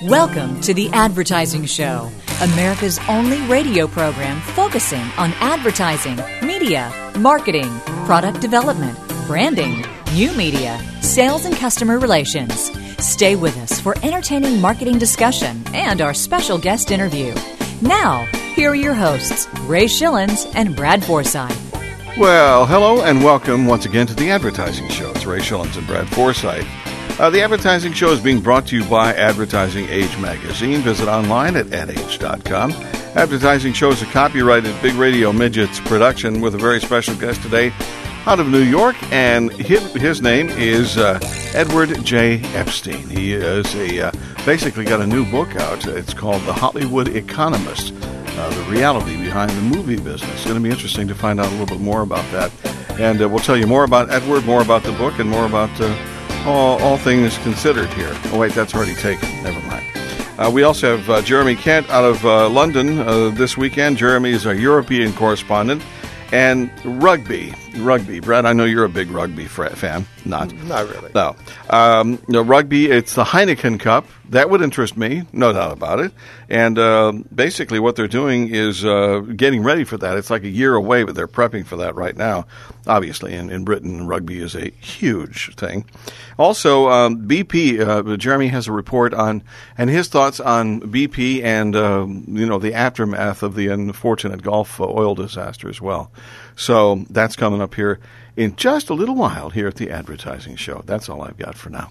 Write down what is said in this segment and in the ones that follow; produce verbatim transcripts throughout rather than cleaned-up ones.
Welcome to The Advertising Show, America's only radio program focusing on advertising, media, marketing, product development, branding, new media, sales, and customer relations. Stay with us for entertaining marketing discussion and our special guest interview. Now, here are your hosts, Ray Schillens and Brad Forsythe. Well, hello and welcome once again to The Advertising Show. It's Ray Schillens and Brad Forsythe. Uh, the Advertising Show is being brought to you by Advertising Age Magazine. Visit online at ad age dot com. Advertising Show is a copyrighted Big Radio Midgets production with a very special guest today out of New York, and his, his name is uh, Edward J. Epstein. He is a uh, basically got a new book out. It's called The Hollywood Economist, uh, the reality behind the movie business. It's going to be interesting to find out a little bit more about that. And uh, we'll tell you more about Edward, more about the book, and more about uh, all, all things considered here. Oh, wait, that's already taken. Never mind. Uh, we also have uh, Jeremy Kent out of uh, London uh, this weekend. Jeremy is our European correspondent. And rugby. Rugby. Brad, I know you're a big rugby fan. Not. Not really. No. Um, no, rugby, it's the Heineken Cup. That would interest me, no doubt about it. And uh, basically what they're doing is uh, getting ready for that. It's like a year away, but they're prepping for that right now. Obviously, in, in Britain, rugby is a huge thing. Also, um, B P, uh, Jeremy has a report on, and his thoughts on B P and, uh, you know, the aftermath of the unfortunate Gulf oil disaster as well. So that's coming up here in just a little while here at the Advertising Show. That's all I've got for now.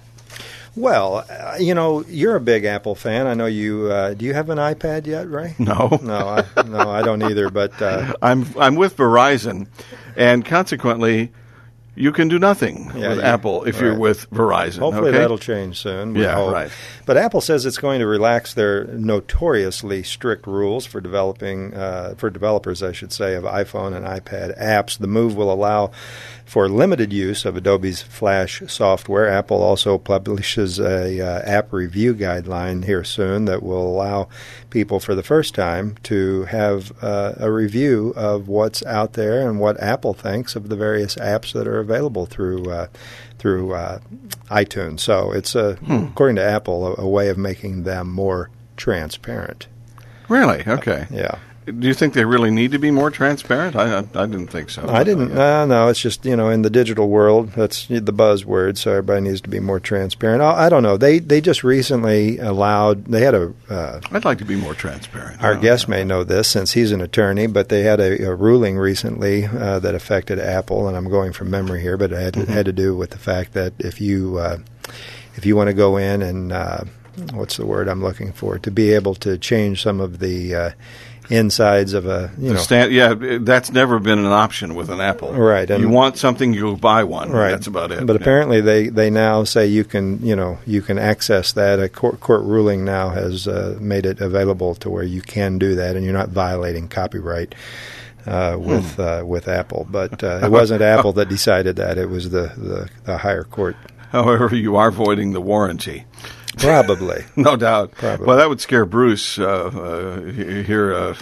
Well, uh, you know, you're a big Apple fan. I know you. Uh, do you have an iPad yet, Ray? No, no, I, no, I don't either. But uh, I'm I'm with Verizon, and consequently, you can do nothing yeah, with you, Apple if right. you're with Verizon. Hopefully okay? that'll change soon. Yeah, hope. right. But Apple says it's going to relax their notoriously strict rules for developing, uh, for developers, I should say, of iPhone and iPad apps. The move will allow for limited use of Adobe's Flash software. Apple also publishes a uh, app review guideline here soon that will allow people for the first time to have uh, a review of what's out there and what Apple thinks of the various apps that are available through uh, through uh, iTunes. So it's, a, hmm. according to Apple, a, a way of making them more transparent. Really? Okay. Uh, yeah. Do you think they really need to be more transparent? I I, I didn't think so. I didn't. Uh, no, it's just, you know, in the digital world, that's the buzzword, so everybody needs to be more transparent. I, I don't know. They they just recently allowed, they had a... Uh, I'd like to be more transparent. Our guest may know this since he's an attorney, but they had a, a ruling recently uh, that affected Apple, and I'm going from memory here, but it had to, mm-hmm. had to do with the fact that if you, uh, if you want to go in and, uh, what's the word I'm looking for, to be able to change some of the... Uh, insides of a, you know. Stand, yeah, that's never been an option with an Apple. Right. And you want something, you buy one. Right. That's about it. But yeah. apparently they, they now say you can, you know, you can access that. A court, court ruling now has uh, made it available to where you can do that, and you're not violating copyright uh, with hmm. uh, with Apple. But uh, it wasn't Apple that decided that. It was the, the, the higher court. However, you are voiding the warranty. Probably. No doubt. Probably. Well, that would scare Bruce uh, uh, here uh,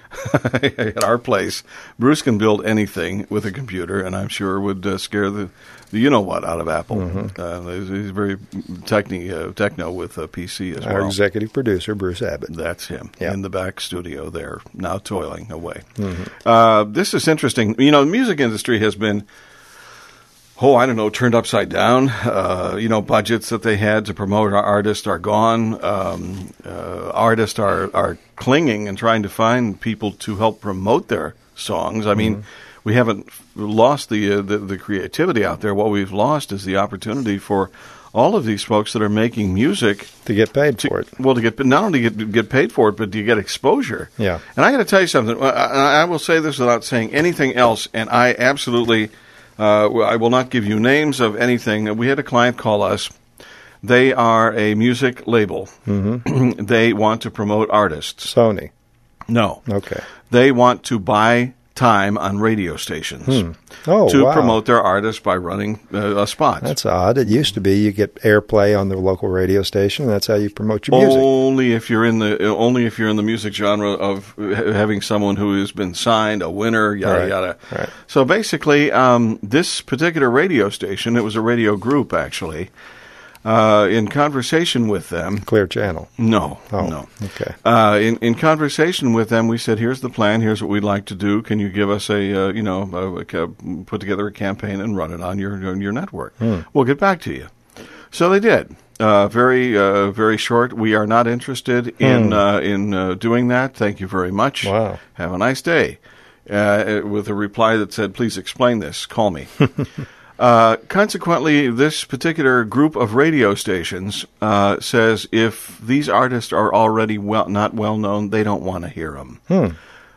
at our place. Bruce can build anything with a computer, and I'm sure would uh, scare the, the you-know-what out of Apple. Mm-hmm. Uh, he's, he's very techni, uh, techno with a P C as our well. Our executive producer, Bruce Abbott. That's him yep. in the back studio there, now toiling away. Mm-hmm. Uh, this is interesting. You know, the music industry has been... Oh, I don't know, turned upside down. Uh, you know, budgets that they had to promote our artists are gone. Um, uh, artists are, are clinging and trying to find people to help promote their songs. I mean, mm-hmm. we haven't lost the, uh, the the creativity out there. What we've lost is the opportunity for all of these folks that are making music to get paid to, for it. Well, to get not only get get paid for it, but to get exposure. Yeah. And I got to tell you something. I, I will say this without saying anything else, and I absolutely. Uh, I will not give you names of anything. We had a client call us. They are a music label. Mm-hmm. They want to promote artists. Sony. No. Okay. They want to buy time on radio stations hmm. oh, to wow. promote their artists by running uh, a spot. That's odd. It used to be you get airplay on the local radio station, and that's how you promote your music. Only if you're in the only if you're in the music genre of having someone who has been signed, a winner, yada right. yada. Right. So basically, um, this particular radio station, it was a radio group actually. Uh, in conversation with them, Clear Channel. No, Oh, no. okay. Uh, in in conversation with them, we said, "Here's the plan. Here's what we'd like to do. Can you give us a uh, you know a, a, put together a campaign and run it on your on your network? Hmm. We'll get back to you." So they did. Uh, very uh, very short. We are not interested in Hmm. uh, in uh, doing that. Thank you very much. Wow. Have a nice day. Uh, with a reply that said, "Please explain this. Call me." Uh, consequently, this particular group of radio stations uh, says if these artists are already well, not well known, they don't want to hear them. Hmm.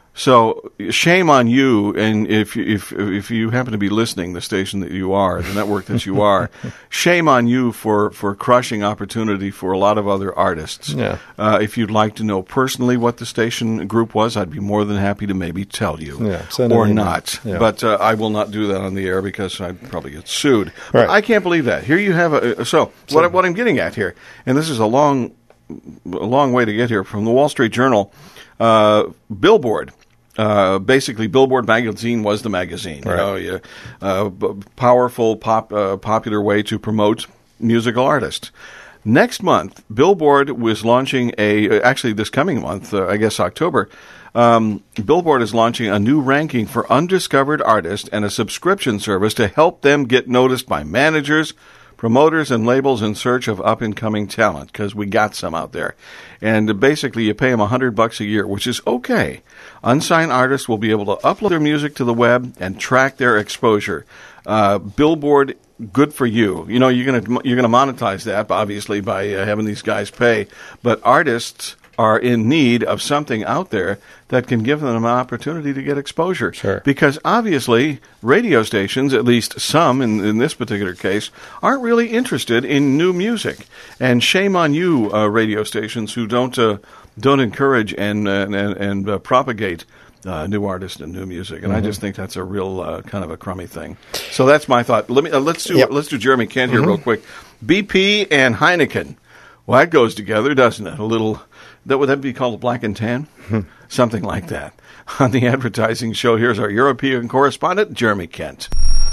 So shame on you, and if if if you happen to be listening, the station that you are, the network that you are, shame on you for, for crushing opportunity for a lot of other artists. Yeah. Uh, if you'd like to know personally what the station group was, I'd be more than happy to maybe tell you, Yeah, send an or email. not. Yeah. But uh, I will not do that on the air because I'd probably get sued. Right. But I can't believe that. Here you have a so, so what I- what I'm getting at here, and this is a long a long way to get here from the Wall Street Journal. Uh, Billboard. Uh, basically, Billboard magazine was the magazine. You Right. know, you, uh, b- powerful, pop, uh, popular way to promote musical artists. Next month, Billboard was launching a. Actually, this coming month, uh, I guess October. Um, Billboard is launching a new ranking for undiscovered artists and a subscription service to help them get noticed by managers, promoters, and labels in search of up-and-coming talent, because we got some out there. And uh, basically, you pay them a hundred bucks a year, which is okay. Unsigned artists will be able to upload their music to the web and track their exposure. Uh, Billboard, good for you. You know, you're gonna you're gonna monetize that, obviously, by uh, having these guys pay. But artists are in need of something out there that can give them an opportunity to get exposure. Sure. Because obviously, radio stations, at least some in, in this particular case, aren't really interested in new music. And shame on you, uh, radio stations who don't uh, don't encourage and uh, and, and uh, propagate uh, new artists and new music. And Mm-hmm. I just think that's a real uh, kind of a crummy thing. So that's my thought. Let me uh, let's do Yep. let's do Jeremy Kent here Mm-hmm. real quick. B P and Heineken. Well, that goes together, doesn't it? A little. That would that be called a black and tan? Something like that. On the advertising show, here's our European correspondent, Jeremy Kent.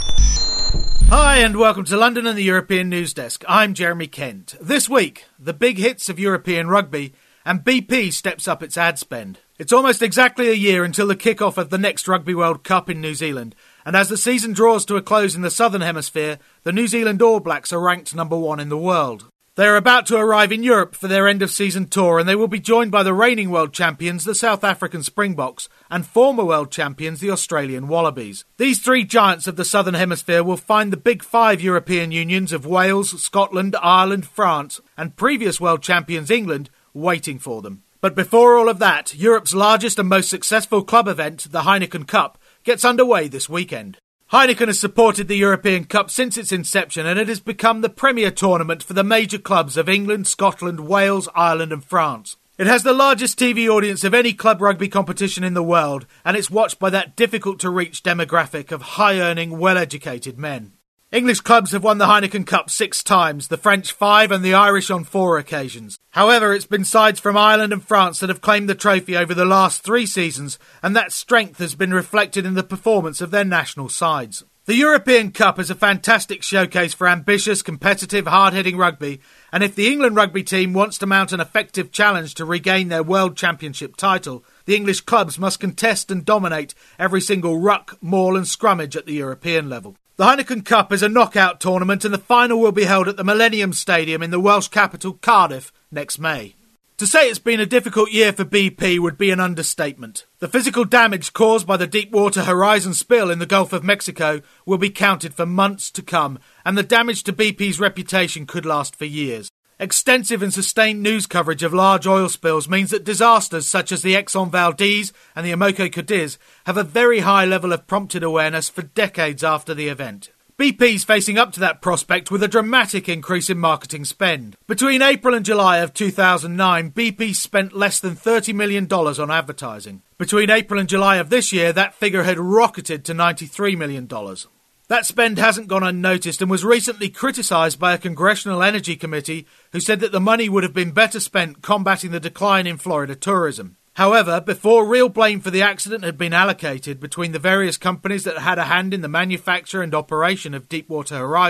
Hi and welcome to London and the European News Desk. I'm Jeremy Kent. This week, the big hits of European rugby, and B P steps up its ad spend. It's almost exactly a year until the kick-off of the next Rugby World Cup in New Zealand, and as the season draws to a close in the Southern Hemisphere, the New Zealand All Blacks are ranked number one in the world. They are about to arrive in Europe for their end-of-season tour, and they will be joined by the reigning world champions, the South African Springboks, and former world champions, the Australian Wallabies. These three giants of the Southern Hemisphere will find the big five European unions of Wales, Scotland, Ireland, France, and previous world champions England waiting for them. But before all of that, Europe's largest and most successful club event, the Heineken Cup, gets underway this weekend. Heineken has supported the European Cup since its inception, and it has become the premier tournament for the major clubs of England, Scotland, Wales, Ireland and France. It has the largest T V audience of any club rugby competition in the world, and it's watched by that difficult-to-reach demographic of high-earning, well-educated men. English clubs have won the Heineken Cup six times, the French five and the Irish on four occasions. However, it's been sides from Ireland and France that have claimed the trophy over the last three seasons, and that strength has been reflected in the performance of their national sides. The European Cup is a fantastic showcase for ambitious, competitive, hard-hitting rugby, and if the England rugby team wants to mount an effective challenge to regain their World Championship title, the English clubs must contest and dominate every single ruck, maul and scrummage at the European level. The Heineken Cup is a knockout tournament, and the final will be held at the Millennium Stadium in the Welsh capital Cardiff next May. To say it's been a difficult year for B P would be an understatement. The physical damage caused by the Deepwater Horizon spill in the Gulf of Mexico will be counted for months to come, and the damage to B P's reputation could last for years. Extensive and sustained news coverage of large oil spills means that disasters such as the Exxon Valdez and the Amoco Cadiz have a very high level of prompted awareness for decades after the event. B P's facing up to that prospect with a dramatic increase in marketing spend. Between April and July of two thousand nine, B P spent less than thirty million dollars on advertising. Between April and July of this year, that figure had rocketed to ninety-three million dollars. That spend hasn't gone unnoticed and was recently criticised by a Congressional Energy Committee who said that the money would have been better spent combating the decline in Florida tourism. However, before real blame for the accident had been allocated between the various companies that had a hand in the manufacture and operation of Deepwater Horizon,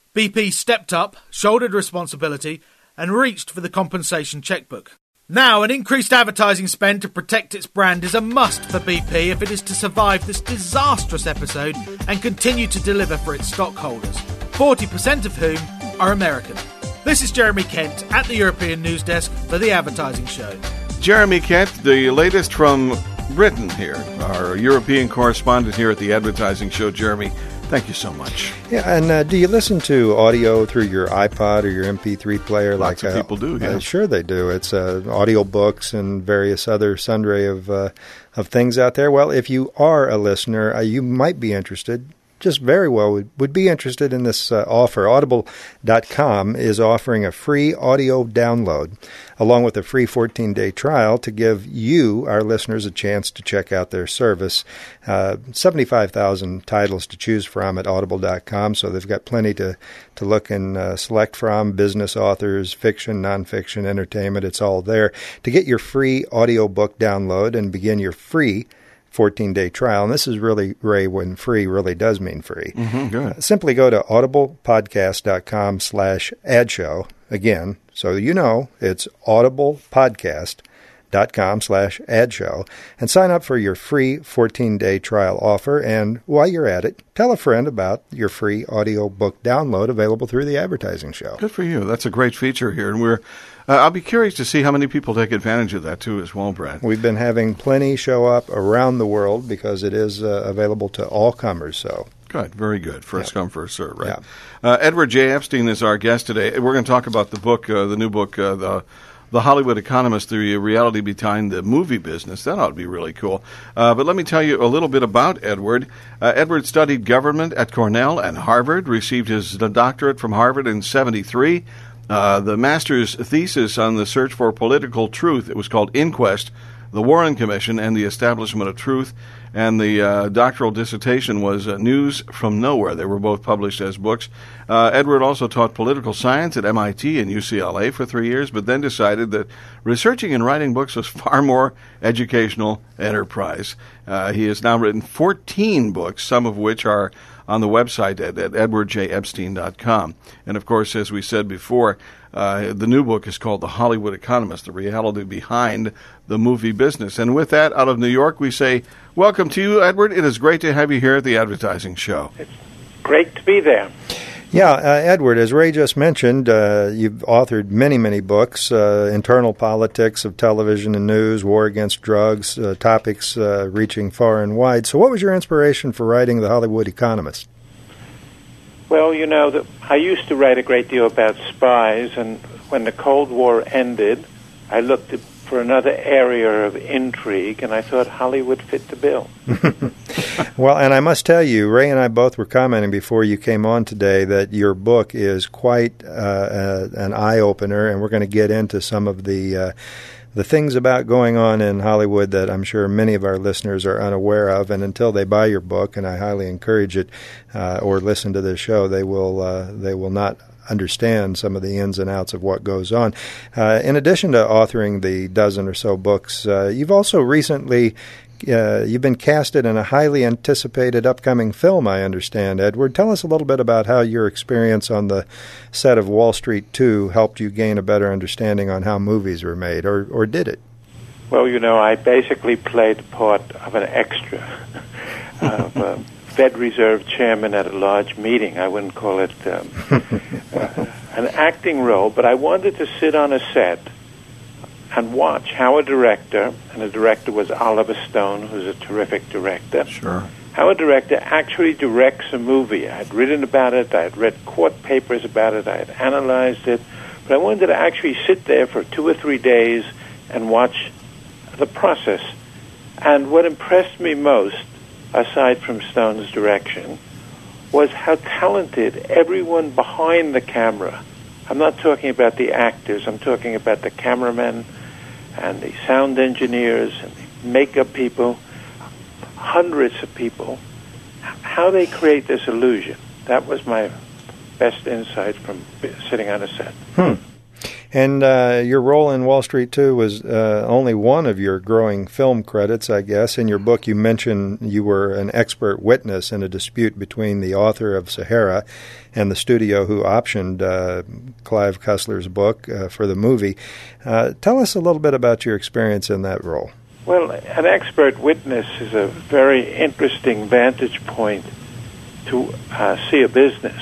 B P stepped up, shouldered responsibility, and reached for the compensation checkbook. Now, an increased advertising spend to protect its brand is a must for B P if it is to survive this disastrous episode and continue to deliver for its stockholders, forty percent of whom are American. This is Jeremy Kent at the European News Desk for The Advertising Show. Jeremy Kent, the latest from Britain here, our European correspondent here at The Advertising Show. Jeremy, thank you so much. Yeah, and uh, do you listen to audio through your iPod or your M P three player? Lots like of people do, yeah. Uh, sure they do. It's uh, audio books and various other sundry of, uh, of things out there. Well, if you are a listener, uh, you might be interested. Just very well would, would be interested in this uh, offer. Audible dot com is offering a free audio download along with a free fourteen-day trial to give you, our listeners, a chance to check out their service. Uh, seventy-five thousand titles to choose from at Audible dot com, so they've got plenty to, to look and uh, select from. Business authors, fiction, nonfiction, entertainment, it's all there. To get your free audiobook download and begin your free fourteen-day trial, and this is really, Ray, when free really does mean free. Mm-hmm, good. Uh, simply go to audiblepodcast.com slash ad show. Again, so you know it's audiblepodcast.com slash ad show, and sign up for your free fourteen-day trial offer. And while you're at it, tell a friend about your free audiobook download available through the Advertising Show. Good for you. That's a great feature here, and we're Uh, I'll be curious to see how many people take advantage of that, too, as well, Brad. We've been having plenty show up around the world because it is uh, available to all comers. So Good. Very good. First yeah. come, first serve, right? Yeah. Uh, Edward J. Epstein is our guest today. We're going to talk about the book, uh, the new book, uh, the The Hollywood Economist, the reality behind the movie business. That ought to be really cool. Uh, but let me tell you a little bit about Edward. Uh, Edward studied government at Cornell and Harvard, received his doctorate from Harvard in seventy-three. Uh, the master's thesis on the search for political truth, it was called Inquest, the Warren Commission, and the Establishment of Truth. And the uh, doctoral dissertation was uh, News from Nowhere. They were both published as books. Uh, Edward also taught political science at M I T and U C L A for three years, but then decided that researching and writing books was far more educational enterprise. Uh, he has now written fourteen books, some of which are on the website at, at edward j epstein dot com. And, of course, as we said before, uh, the new book is called The Hollywood Economist, the reality behind the movie business. And with that, out of New York, we say, welcome to you, Edward. It is great to have you here at the Advertising Show. It's great to be there. Yeah, uh, Edward, as Ray just mentioned, uh, you've authored many, many books, uh, internal politics of television and news, war against drugs, uh, topics uh, reaching far and wide. So what was your inspiration for writing The Hollywood Economist? Well, you know, the, I used to write a great deal about spies, and when the Cold War ended, I looked at, for another area of intrigue, and I thought Hollywood fit the bill. Well, and I must tell you, Ray and I both were commenting before you came on today that your book is quite uh, uh, an eye-opener, and we're going to get into some of the uh, the things about going on in Hollywood that I'm sure many of our listeners are unaware of. And until they buy your book, and I highly encourage it, uh, or listen to this show, they will uh, they will not understand some of the ins and outs of what goes on. Uh, in addition to authoring the dozen or so books, uh, you've also recently uh, you've been casted in a highly anticipated upcoming film, I understand. Edward, tell us a little bit about how your experience on the set of Wall Street two helped you gain a better understanding on how movies were made, or, or did it? Well, you know, I basically played the part of an extra, of a Fed Reserve chairman at a large meeting. I wouldn't call it um, uh, an acting role, but I wanted to sit on a set and watch how a director, and the director was Oliver Stone, who's a terrific director, Sure. how a director actually directs a movie. I had written about it, I had read court papers about it, I had analyzed it, but I wanted to actually sit there for two or three days and watch the process. And what impressed me most, aside from Stone's direction, was how talented everyone behind the camera. I'm not talking about the actors, I'm talking about the cameramen and the sound engineers and the makeup people, hundreds of people, how they create this illusion. That was my best insight from sitting on a set. Hmm. And uh, your role in Wall Street two was uh, only one of your growing film credits, I guess. In your book, you mention you were an expert witness in a dispute between the author of Sahara and the studio who optioned uh, Clive Cussler's book uh, for the movie. Uh, tell us a little bit about your experience in that role. Well, an expert witness is a very interesting vantage point to uh, see a business.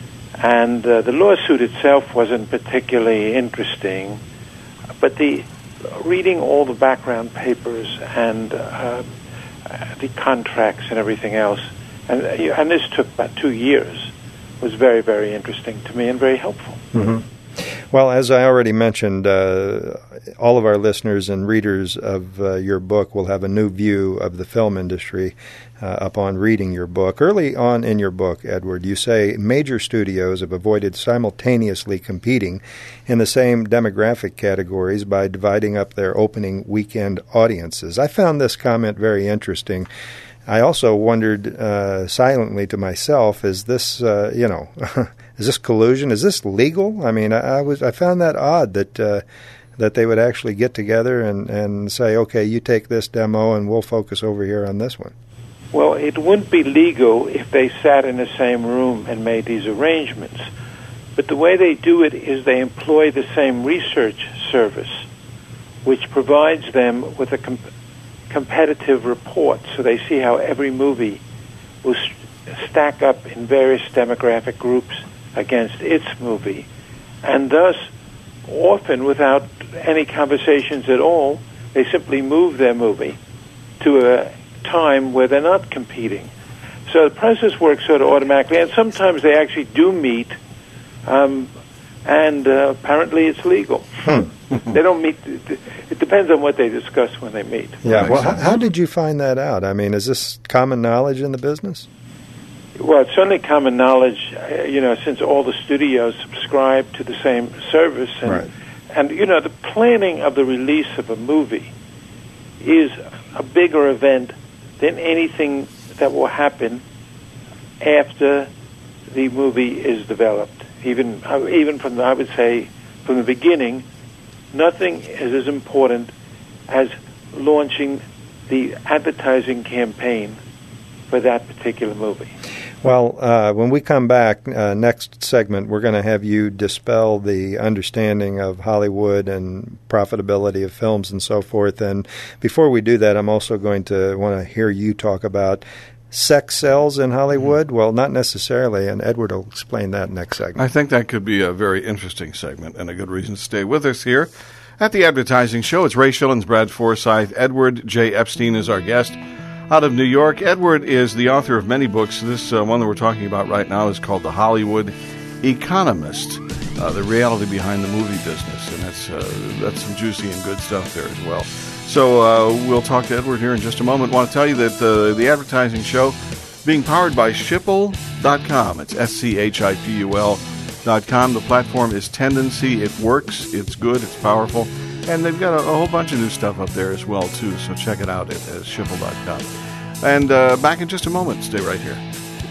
And uh, the lawsuit itself wasn't particularly interesting, but the reading all the background papers and uh, the contracts and everything else, and, and this took about two years, was very, very interesting to me and very helpful. Mm-hmm. Well, as I already mentioned, uh, all of our listeners and readers of uh, your book will have a new view of the film industry uh, upon reading your book. Early on in your book, Edward, you say major studios have avoided simultaneously competing in the same demographic categories by dividing up their opening weekend audiences. I found this comment very interesting. I also wondered uh, silently to myself, is this, uh, you know... Is this collusion? Is this legal? I mean, I, I was I found that odd that uh, that they would actually get together and, and say, okay, you take this demo and we'll focus over here on this one. Well, it wouldn't be legal if they sat in the same room and made these arrangements. But the way they do it is they employ the same research service, which provides them with a com- competitive report, so they see how every movie will st- stack up in various demographic groups against its movie, and thus, often without any conversations at all, they simply move their movie to a time where they're not competing. So the process works sort of automatically, and sometimes they actually do meet, um, and uh, apparently it's legal. They don't meet. It depends on what they discuss when they meet. Yeah. Well, how, how did you find that out? I mean, is this common knowledge in the business? Well, it's certainly common knowledge, uh, you know, since all the studios subscribe to the same service. And, right. and, you know, the planning of the release of a movie is a bigger event than anything that will happen after the movie is developed. Even, uh, even from, the, I would say, from the beginning, nothing is as important as launching the advertising campaign for that particular movie. Well, uh, when we come back, uh, next segment, we're going to have you dispel the understanding of Hollywood and profitability of films and so forth. And before we do that, I'm also going to want to hear you talk about sex sells in Hollywood. Mm-hmm. Well, not necessarily, and Edward will explain that next segment. I think that could be a very interesting segment and a good reason to stay with us here at the Advertising Show. It's Ray Schillens, Brad Forsythe. Edward J. Epstein is our guest out of New York. Edward is the author of many books. This uh, one that we're talking about right now is called The Hollywood Economist, uh, the reality behind the movie business, and that's uh, that's some juicy and good stuff there as well. So uh, we'll talk to Edward here in just a moment. I want to tell you that uh, the Advertising Show being powered by Schipul dot com. It's S C H I P U L dot com. The platform is Tendency. It works. It's good. It's powerful. And they've got a, a whole bunch of new stuff up there as well, too, so check it out at, at Schipul dot com. And uh, back in just a moment. Stay right here.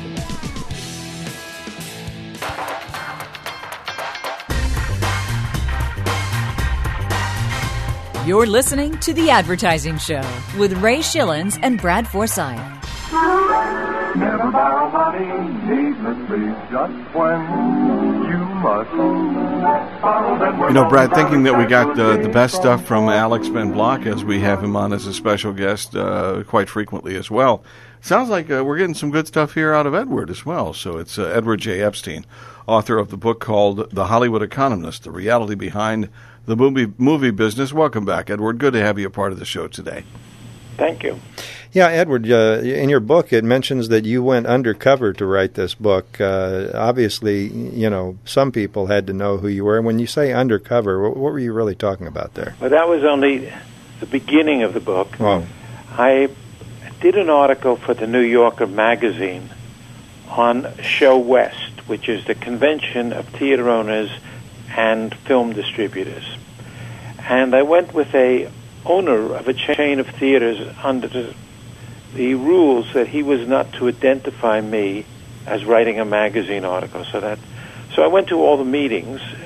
You're listening to The Advertising Show with Ray Schillens and Brad Forsythe. Never borrow money needlessly just when you must borrow them. You know, Brad, thinking that we got uh, the best stuff from Alex Ben Block, as we have him on as a special guest uh, quite frequently as well. Sounds like uh, we're getting some good stuff here out of Edward as well. So it's uh, Edward J. Epstein, author of the book called The Hollywood Economist, The Reality Behind the Movie Movie Business. Welcome back, Edward. Good to have you a part of the show today. Thank you. Yeah, Edward, uh, in your book, it mentions that you went undercover to write this book. Uh, obviously, you know, some people had to know who you were. When you say undercover, what, what were you really talking about there? Well, that was only the beginning of the book. Oh. I did an article for the New Yorker magazine on Show West, which is the convention of theater owners and film distributors. And I went with a owner of a chain of theaters under the, the rules that he was not to identify me as writing a magazine article. So that, so I went to all the meetings,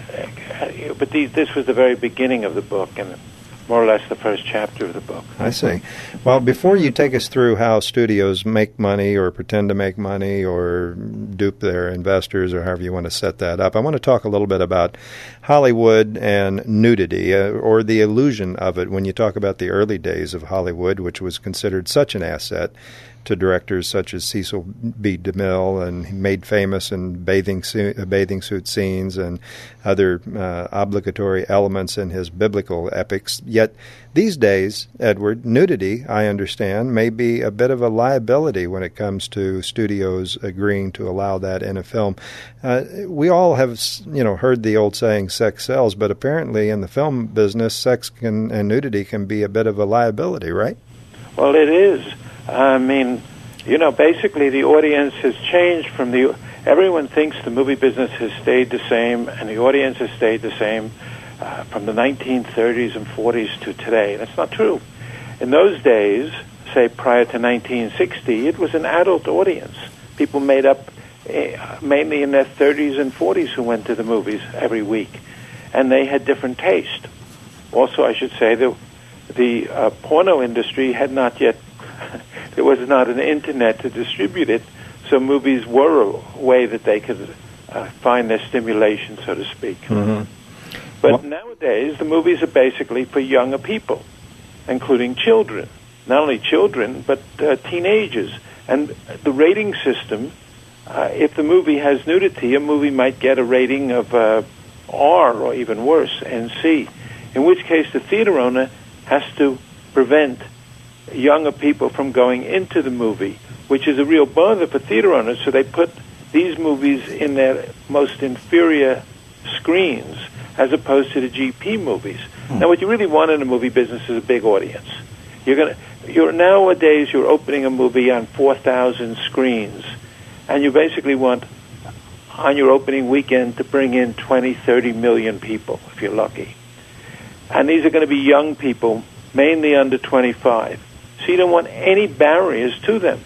uh, but these, this was the very beginning of the book, and more or less the first chapter of the book. I see. Well, before you take us through how studios make money or pretend to make money or dupe their investors or however you want to set that up, I want to talk a little bit about Hollywood and nudity, uh, or the illusion of it when you talk about the early days of Hollywood, which was considered such an asset to directors such as Cecil B. DeMille, and made famous in bathing suit, uh, bathing suit scenes and other uh, obligatory elements in his biblical epics. Yet these days, Edward, nudity, I understand, may be a bit of a liability when it comes to studios agreeing to allow that in a film. Uh, we all have, you know, heard the old saying, sex sells, but apparently in the film business, sex can, and nudity can be a bit of a liability, right? Well, it is. I mean, you know, basically the audience has changed from the... Everyone thinks the movie business has stayed the same, and the audience has stayed the same uh, from the nineteen thirties and forties to today. That's not true. In those days, say prior to nineteen sixty, it was an adult audience. People made up uh, mainly in their thirties and forties who went to the movies every week, and they had different taste. Also, I should say that the uh, porno industry had not yet... There was not an internet to distribute it, so movies were a way that they could uh, find their stimulation, so to speak. Mm-hmm. But well, nowadays, the movies are basically for younger people, including children. Not only children, but uh, teenagers. And the rating system, uh, if the movie has nudity, a movie might get a rating of uh, R, or even worse, N C, in which case the theater owner has to prevent younger people from going into the movie, which is a real bother for theater owners, so they put these movies in their most inferior screens as opposed to the G P movies. Hmm. Now, what you really want in a movie business is a big audience. You're gonna, you're nowadays you're opening a movie on four thousand screens, and you basically want on your opening weekend to bring in twenty, thirty million people if you're lucky. And these are going to be young people, mainly under twenty-five. So you don't want any barriers to them.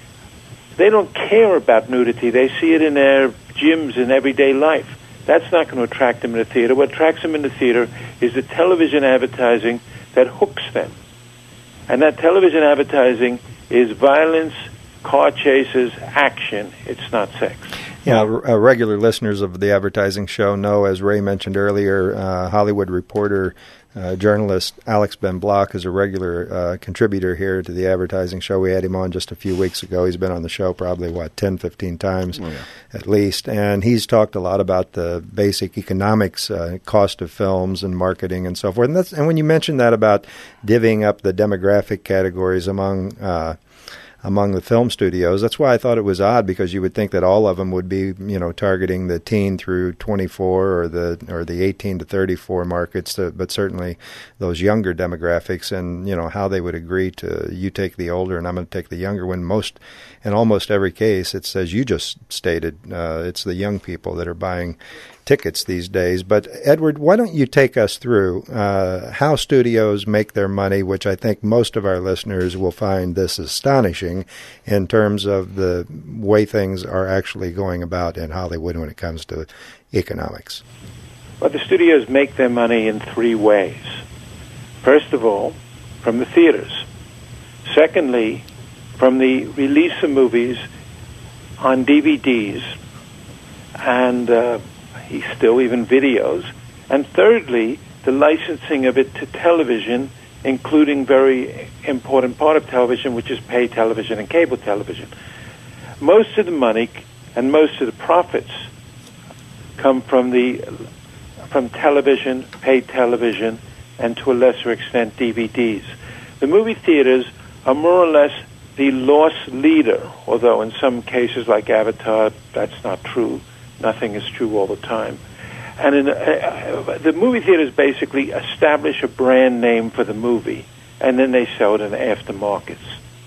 They don't care about nudity. They see it in their gyms in everyday life. That's not going to attract them in the theater. What attracts them in the theater is the television advertising that hooks them. And that television advertising is violence, car chases, action. It's not sex. Yeah, uh, regular listeners of the advertising show know, as Ray mentioned earlier, uh, Hollywood reporter, uh, journalist Alex Ben Block is a regular uh, contributor here to the advertising show. We had him on just a few weeks ago. He's been on the show probably, what, ten, fifteen times oh, yeah. at least. And he's talked a lot about the basic economics, uh, cost of films and marketing and so forth. And, that's, and when you mentioned that about divvying up the demographic categories among uh among the film studios. That's why I thought it was odd, because you would think that all of them would be, you know, targeting the teen through twenty-four or the or the eighteen to thirty-four markets, to, but certainly those younger demographics, and, you know, how they would agree to, you take the older and I'm going to take the younger, when most, in almost every case, it's, as you just stated, uh, it's the young people that are buying tickets these days. But Edward, why don't you take us through uh, how studios make their money, which I think most of our listeners will find this astonishing in terms of the way things are actually going about in Hollywood when it comes to economics. Well, the studios make their money in three ways. First of all, from the theaters. Secondly, from the release of movies on D V Ds and uh, still even videos. And thirdly, the licensing of it to television, including very important part of television, which is pay television and cable television. Most of the money and most of the profits come from the from television, pay television, and to a lesser extent D V Ds. The movie theaters are more or less the loss leader, although in some cases like Avatar, that's not true. Nothing is true all the time. And in, uh, the movie theaters basically establish a brand name for the movie, and then they sell it in the aftermarkets.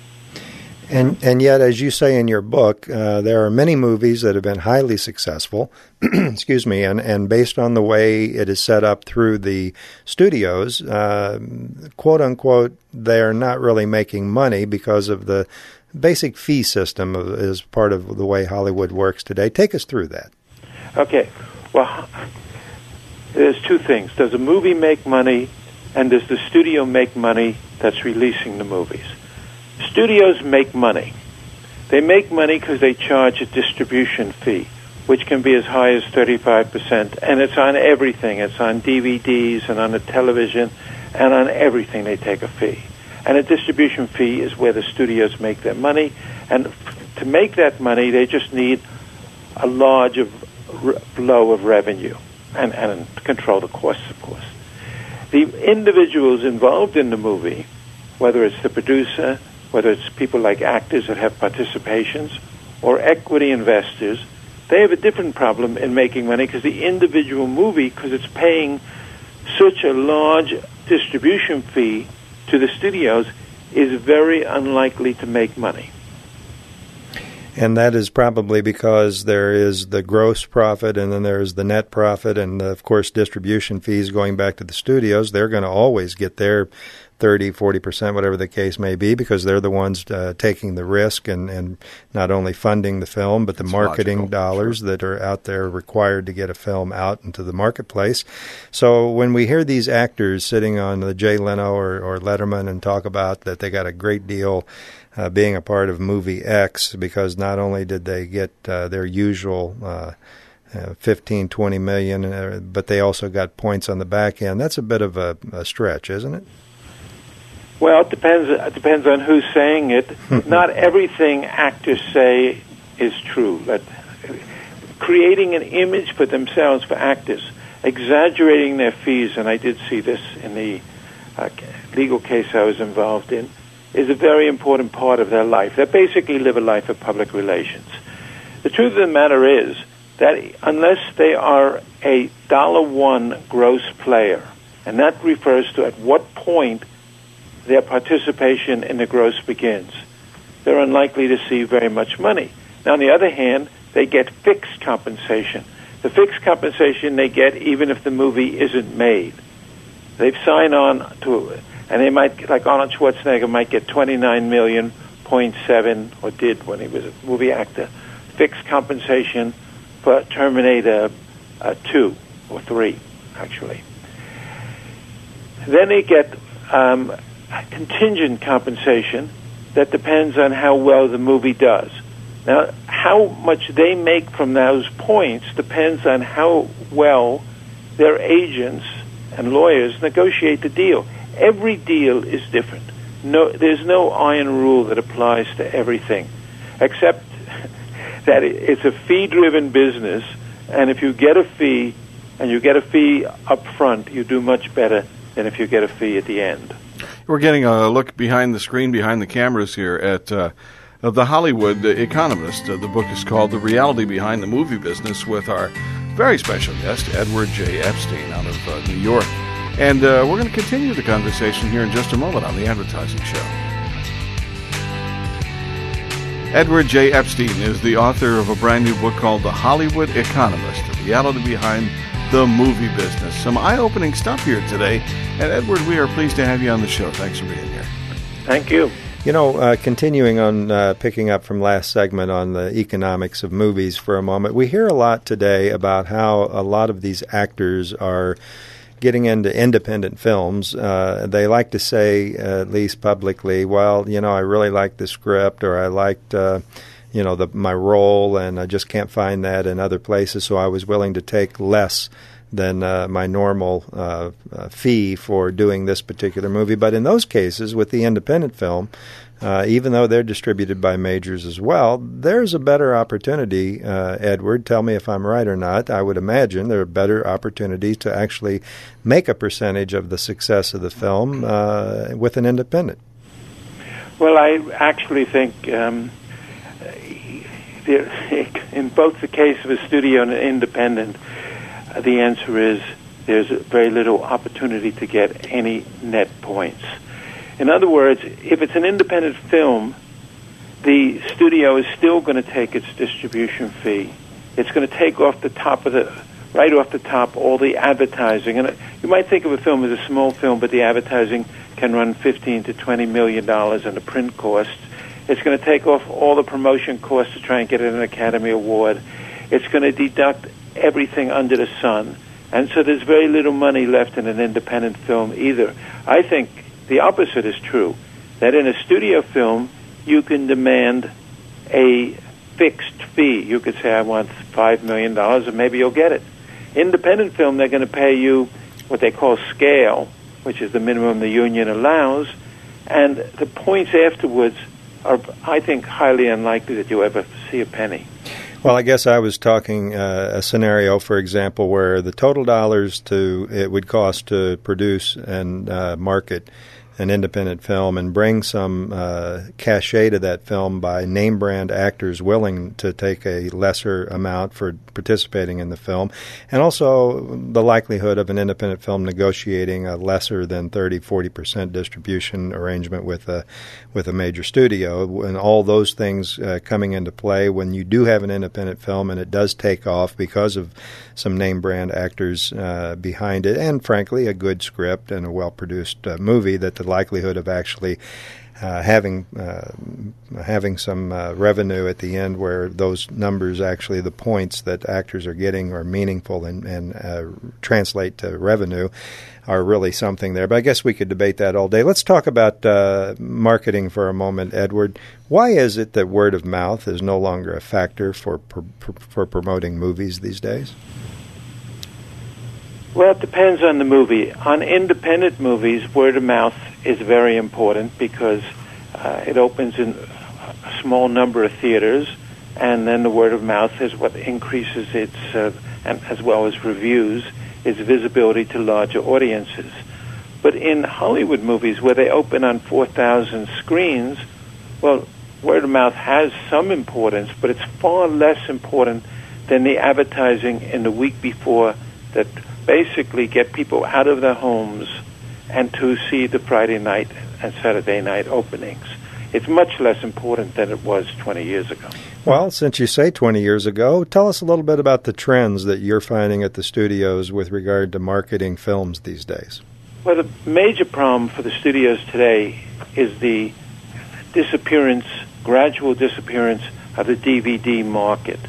And and yet, as you say in your book, uh, there are many movies that have been highly successful, excuse me, and, and based on the way it is set up through the studios, uh, quote unquote, they're not really making money because of the basic fee system of, is part of the way Hollywood works today. Take us through that. Okay. Well, there's two things. Does a movie make money, and does the studio make money that's releasing the movies? Studios make money. They make money because they charge a distribution fee, which can be as high as thirty-five percent, and it's on everything. It's on D V Ds and on the television, and on everything they take a fee. And a distribution fee is where the studios make their money, and to make that money, they just need a large of flow of revenue and, and control the costs, of course. The individuals involved in the movie, whether it's the producer, whether it's people like actors that have participations, or equity investors, they have a different problem in making money because the individual movie, because it's paying such a large distribution fee to the studios, is very unlikely to make money. And that is probably because there is the gross profit and then there's the net profit and, of course, distribution fees going back to the studios. They're going to always get their thirty, forty percent, whatever the case may be, because they're the ones uh, taking the risk and, and not only funding the film, but the That's marketing logical. dollars sure. that are out there required to get a film out into the marketplace. So when we hear these actors sitting on the Jay Leno or, or Letterman and talk about that they got a great deal Uh, being a part of movie X, because not only did they get uh, their usual uh, uh, fifteen, twenty million, uh, but they also got points on the back end. That's a bit of a, a stretch, isn't it? Well, it depends. It depends on who's saying it. Not everything actors say is true. But creating an image for themselves, for actors, exaggerating their fees, and I did see this in the uh, legal case I was involved in, is a very important part of their life. They basically live a life of public relations. The truth of the matter is that unless they are a dollar one gross player, and that refers to at what point their participation in the gross begins, they're unlikely to see very much money. Now, on the other hand, they get fixed compensation. The fixed compensation they get even if the movie isn't made. They've signed on to it. And they might, like Arnold Schwarzenegger, might get twenty-nine million point seven, or did when he was a movie actor, fixed compensation for Terminator uh, two or three, actually. Then they get um, contingent compensation that depends on how well the movie does. Now, how much they make from those points depends on how well their agents and lawyers negotiate the deal. Every deal is different. No, there's no iron rule that applies to everything, except that it's a fee-driven business, and if you get a fee, and you get a fee up front, you do much better than if you get a fee at the end. We're getting a look behind the screen, behind the cameras here at uh, The Hollywood Economist. Uh, the book is called The Reality Behind the Movie Business, with our very special guest, Edward J. Epstein, out of uh, New York. And uh, we're going to continue the conversation here in just a moment on The Advertising Show. Edward J. Epstein is the author of a brand new book called The Hollywood Economist, The Reality Behind the Movie Business. Some eye-opening stuff here today. And Edward, we are pleased to have you on the show. Thanks for being here. Thank you. You know, uh, continuing on, uh, picking up from last segment on the economics of movies for a moment, we hear a lot today about how a lot of these actors are getting into independent films. Uh, they like to say, uh, at least publicly, well, you know, I really liked the script, or I liked, uh, you know, the, my role, and I just can't find that in other places, so I was willing to take less than uh, my normal uh, uh, fee for doing this particular movie. But in those cases, with the independent film, uh, even though they're distributed by majors as well, there's a better opportunity, uh, Edward, tell me if I'm right or not. I would imagine there are better opportunities to actually make a percentage of the success of the film uh, with an independent. Well, I actually think um, there, in both the case of a studio and an independent, uh, the answer is there's very little opportunity to get any net points. In other words, if it's an independent film, the studio is still going to take its distribution fee. It's going to take off the top of the, right off the top, all the advertising. And you might think of a film as a small film, but the advertising can run fifteen to twenty million dollars, and the print costs. It's going to take off all the promotion costs to try and get an Academy Award. It's going to deduct everything under the sun. And so there's very little money left in an independent film either. I think the opposite is true, that in a studio film, you can demand a fixed fee. You could say, I want five million dollars, and maybe you'll get it. Independent film, they're going to pay you what they call scale, which is the minimum the union allows, and the points afterwards are, I think, highly unlikely that you ever see a penny. Well, I guess I was talking uh, a scenario, for example, where the total dollars to it would cost to produce and uh, market an independent film and bring some uh, cachet to that film by name brand actors willing to take a lesser amount for participating in the film, and also the likelihood of an independent film negotiating a lesser than thirty, forty percent distribution arrangement with a with a major studio, and all those things uh, coming into play when you do have an independent film and it does take off because of some name brand actors uh, behind it, and frankly a good script and a well-produced uh, movie, that the likelihood of actually uh, having uh, having some uh, revenue at the end where those numbers, actually the points that actors are getting, are meaningful and, and uh, translate to revenue, are really something there. But I guess we could debate that all day. Let's talk about uh, marketing for a moment, Edward. Why is it that word of mouth is no longer a factor for for, for promoting movies these days? Well, it depends on the movie. On independent movies, word of mouth is very important because uh, it opens in a small number of theaters, and then the word of mouth is what increases its, uh, and as well as reviews, its visibility to larger audiences. But in Hollywood movies, where they open on four thousand screens, well, word of mouth has some importance, but it's far less important than the advertising in the week before that basically get people out of their homes and to see the Friday night and Saturday night openings. It's much less important than it was twenty years ago. Well, since you say twenty years ago, tell us a little bit about the trends that you're finding at the studios with regard to marketing films these days. Well, the major problem for the studios today is the disappearance, gradual disappearance of the D V D market.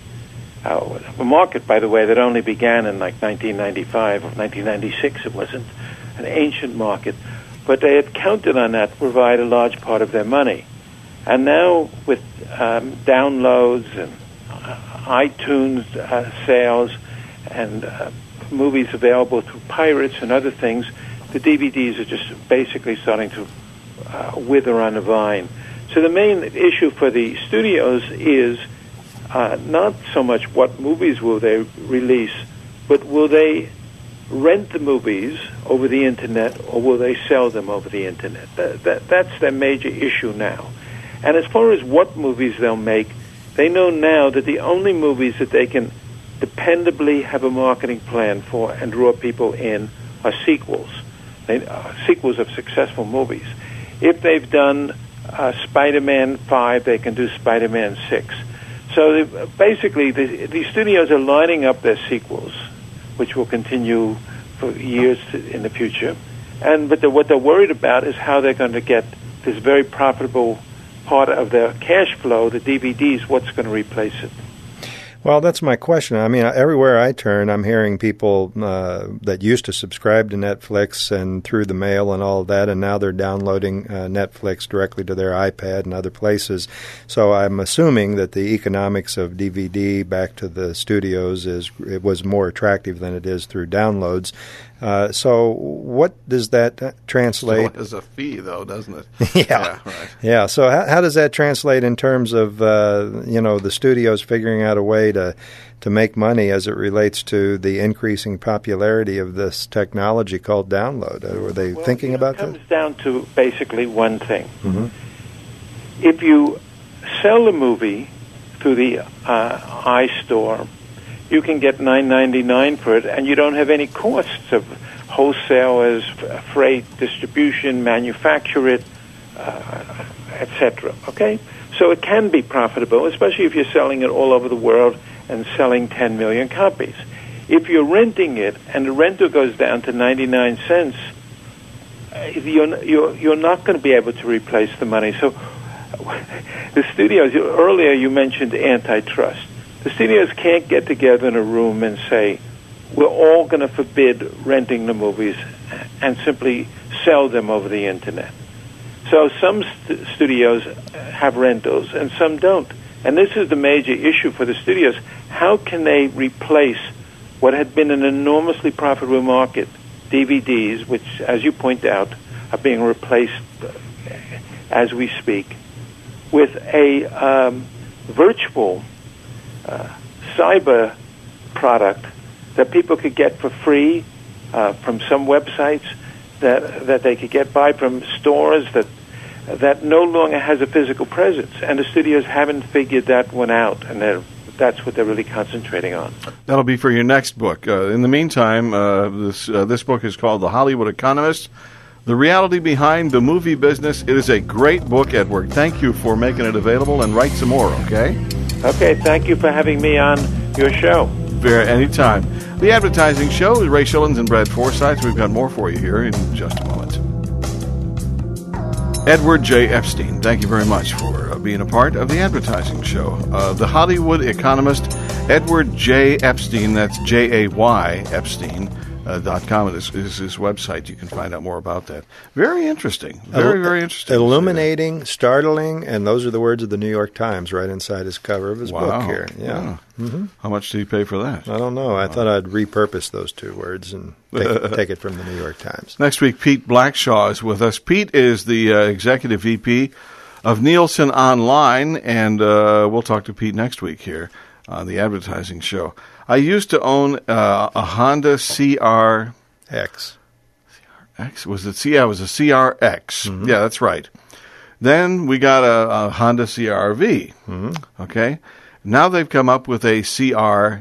Uh, a market, by the way, that only began in like nineteen ninety-five or nineteen ninety-six. It wasn't an ancient market, but they had counted on that to provide a large part of their money. And now with um, downloads and uh, iTunes uh, sales and uh, movies available through pirates and other things, the D V Ds are just basically starting to uh, wither on the vine. So the main issue for the studios is Uh, not so much what movies will they release, but will they rent the movies over the Internet or will they sell them over the Internet? That, that, that's their major issue now. And as far as what movies they'll make, they know now that the only movies that they can dependably have a marketing plan for and draw people in are sequels, they, uh, sequels of successful movies. If they've done uh, Spider-Man five, they can do Spider-Man six. So they, basically, the, the studios are lining up their sequels, which will continue for years to, in the future. And but the, what they're worried about is how they're going to get this very profitable part of their cash flow, the D V Ds. What's going to replace it? Well, that's my question. I mean, everywhere I turn, I'm hearing people uh, that used to subscribe to Netflix and through the mail and all of that, and now they're downloading uh, Netflix directly to their iPad and other places. So I'm assuming that the economics of D V D back to the studios is it was more attractive than it is through downloads. Uh, so what does that translate? Still has a fee, though, doesn't it? yeah. Yeah, right. yeah. So how, how does that translate in terms of, uh, you know, the studios figuring out a way to to make money as it relates to the increasing popularity of this technology called download? Were they well, thinking you know, about that? It comes down to basically one thing. Mm-hmm. If you sell a movie through the uh, iStore, you can get nine ninety-nine for it, and you don't have any costs of wholesalers, freight, distribution, manufacture it, uh, et cetera. Okay, so it can be profitable, especially if you're selling it all over the world and selling ten million copies. If you're renting it and the rental goes down to ninety-nine cents, you're you're, you're not going to be able to replace the money. So the studios. Earlier, you mentioned antitrust. The studios can't get together in a room and say, we're all going to forbid renting the movies and simply sell them over the internet. So some st- studios have rentals and some don't. And this is the major issue for the studios. How can they replace what had been an enormously profitable market, D V Ds, which, as you point out, are being replaced as we speak, with a um, virtual uh, cyber product that people could get for free uh, from some websites, that that they could get by from stores that that no longer has a physical presence, and the studios haven't figured that one out, and they're, that's what they're really concentrating on. That'll be for your next book. Uh, in the meantime, uh, this uh, this book is called The Hollywood Economist: The Reality Behind the Movie Business. It is a great book, Edward. Thank you for making it available, and write some more, okay? Okay, thank you for having me on your show. Very anytime. The Advertising Show is Ray Shillings and Brad Forsythe. We've got more for you here in just a moment. Edward J. Epstein, thank you very much for uh, being a part of the Advertising Show. Uh, the Hollywood Economist, Edward J. Epstein, that's J A Y, Epstein. Uh, dot com is, is his website. You can find out more about that. Very interesting. Very, very interesting. Illuminating, startling, and those are the words of the New York Times right inside his cover of his wow. book here. Yeah. yeah. Mm-hmm. How much did he pay for that? I don't know. I wow. thought I'd repurpose those two words and take, take it from the New York Times. Next week, Pete Blackshaw is with us. Pete is the uh, Executive V P of Nielsen Online, and uh, we'll talk to Pete next week here on the Advertising Show. I used to own uh, a Honda C R X. C R X? Was it C? Yeah, it was a C R X. Mm-hmm. Yeah, that's right. Then we got a, a Honda C R V. Mm-hmm. Okay. Now they've come up with a C R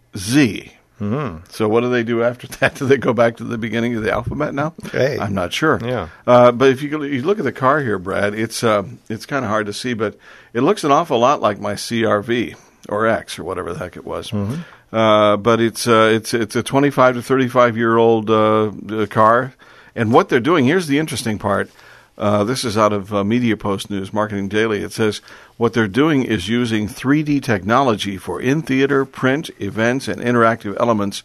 Z. Mm-hmm. So what do they do after that? Do they go back to the beginning of the alphabet now? Hey. I'm not sure. Yeah. Uh, but if you, you look at the car here, Brad, it's uh, it's kind of hard to see, but it looks an awful lot like my C R V or X or whatever the heck it was. Mm-hmm. Uh, but it's uh, it's it's a twenty-five to thirty-five year old uh, car, and what they're doing. Here's the interesting part. Uh, this is out of uh, Media Post News, Marketing Daily. It says what they're doing is using three D technology for in-theater, print, events, and interactive elements.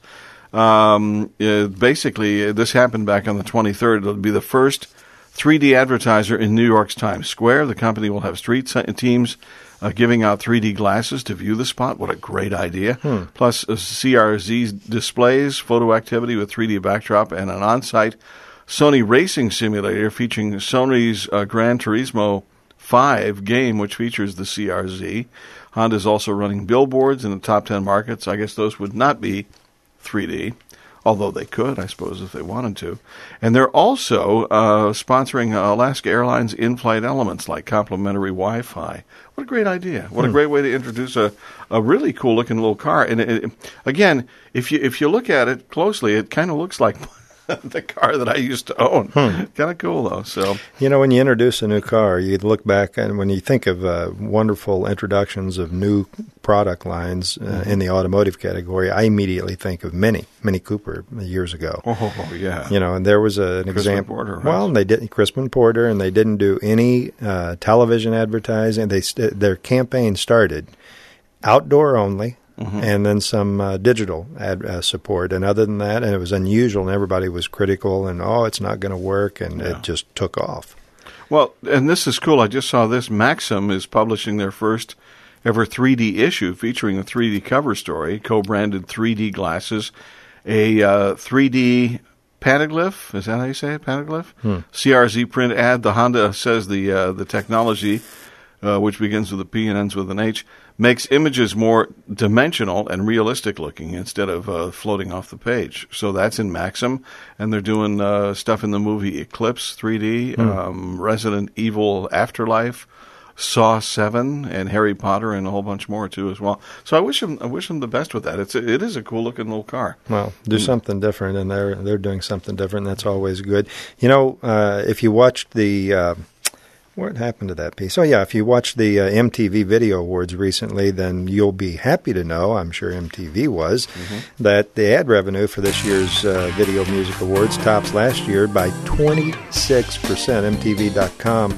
Um, uh, basically, uh, this happened back on the twenty-third. It'll be the first three D advertiser in New York's Times Square. The company will have street teams Uh, giving out three D glasses to view the spot. What a great idea. Hmm. Plus uh, C R Z displays, photo activity with three D backdrop, and an on-site Sony racing simulator featuring Sony's uh, Gran Turismo five game, which features the C R Z. Honda's also running billboards in the top ten markets. I guess those would not be three D, although they could, I suppose, if they wanted to. And they're also uh, sponsoring uh, Alaska Airlines in-flight elements like complimentary Wi-Fi. What a great idea. What hmm. a great way to introduce a, a really cool-looking little car. And it, it, again, if you if you look at it closely, it kind of looks like the car that I used to own. Hmm. Kind of cool, though. So, you know, when you introduce a new car, you look back, and when you think of uh, wonderful introductions of new product lines uh, mm-hmm. in the automotive category, I immediately think of Mini, Mini Cooper years ago. Oh, yeah. You know, and there was a, an Crispin example. Porter, right? Well, they did Crispin Porter, and they didn't do any uh, television advertising. They st- their campaign started outdoor only. Mm-hmm. And then some uh, digital ad uh, support. And other than that, and it was unusual, and everybody was critical, and, oh, it's not going to work, and yeah. it just took off. Well, and this is cool. I just saw this. Maxim is publishing their first ever three D issue featuring a three D cover story, co-branded three D glasses, a uh, three D Panaglyph, is that how you say it, Panaglyph? Hmm. C R Z print ad. The Honda says the, uh, the technology, uh, which begins with a P and ends with an H, makes images more dimensional and realistic looking instead of uh, floating off the page. So that's in Maxim, and they're doing uh, stuff in the movie Eclipse three D, mm. um, Resident Evil Afterlife, Saw seven, and Harry Potter, and a whole bunch more too as well. So I wish them, I wish them the best with that. It's a, it is a cool looking little car. Well, do mm. something different, and they're they're doing something different. That's always good. You know, uh, if you watched the. Uh, What happened to that piece? Oh, yeah, if you watched the uh, M T V Video Awards recently, then you'll be happy to know, I'm sure M T V was, mm-hmm. that the ad revenue for this year's uh, Video Music Awards tops last year by twenty-six percent. M T V dot com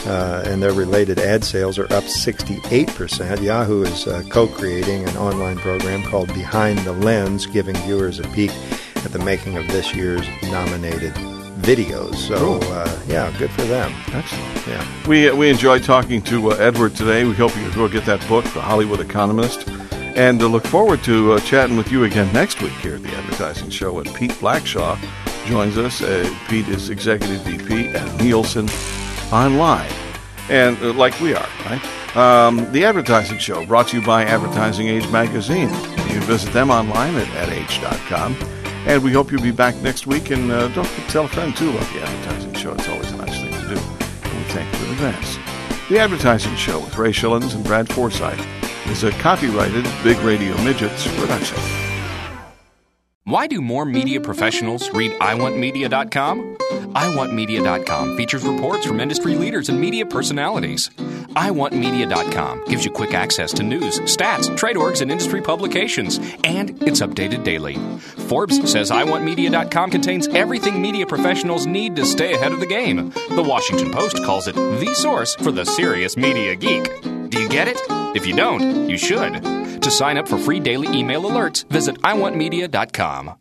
uh, and their related ad sales are up sixty-eight percent. Yahoo is uh, co-creating an online program called Behind the Lens, giving viewers a peek at the making of this year's nominated videos. So, uh, yeah, good for them. Excellent. Yeah. We uh, we enjoyed talking to uh, Edward today. We hope you will get that book, The Hollywood Economist, and uh, look forward to uh, chatting with you again next week here at the Advertising Show. And Pete Blackshaw joins us. Uh, Pete is Executive V P at Nielsen Online, and uh, like we are, right? Um, the Advertising Show, brought to you by Advertising Age Magazine. You can visit them online at ad age dot com. And we hope you'll be back next week. And uh, don't forget to tell a friend, too, about the Advertising Show. It's always a nice thing to do. And we thank you in advance. The Advertising Show with Ray Schillens and Brad Forsythe is a copyrighted Big Radio Midgets production. Why do more media professionals read I want media dot com? I want media dot com features reports from industry leaders and media personalities. I want media dot com gives you quick access to news, stats, trade orgs, and industry publications, and it's updated daily. Forbes says I want media dot com contains everything media professionals need to stay ahead of the game. The Washington Post calls it the source for the serious media geek. Do you get it? If you don't, you should. To sign up for free daily email alerts, visit I want media dot com.